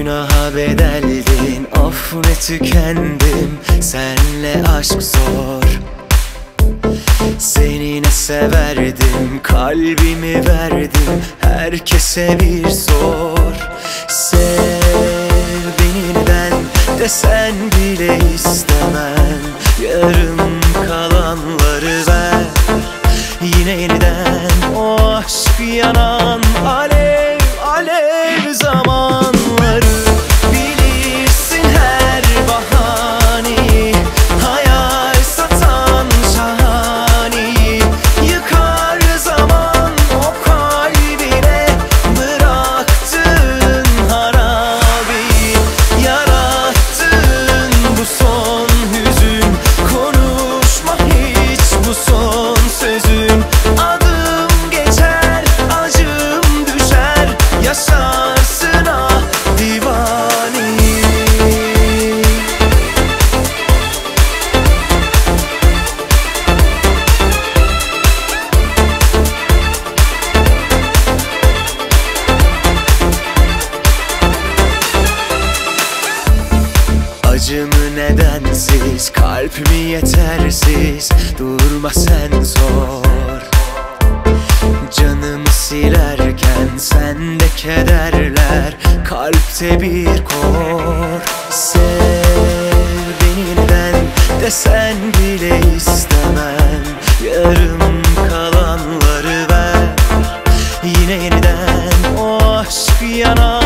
Günaha bedeldin, of ne tükendim. Senle aşk zor. Seni ne severdim, kalbimi verdim. Herkese bir sor. Sev beni neden desen bile istemem. Yarım kalanları ver. Yine yeniden o aşk yanan alev alev zamanları. Bilirsin her bahaneyi, hayal satan şahaneyi. Yıkar zaman o kalbine bıraktığın harabeyi. Yarattığın bu son hüzün, konuşma hiç bu son sözün. Adım geçer, acım düşer, yaşarsın ah divani. Acımı nedensiz, kalp mi yetersiz, durma sen zor. Canımı silerken sende kederler, kalpte bir kor. Sev beni neden desen bile istemem. Yarım kalanları ver. Yine yeniden o aşk yanar.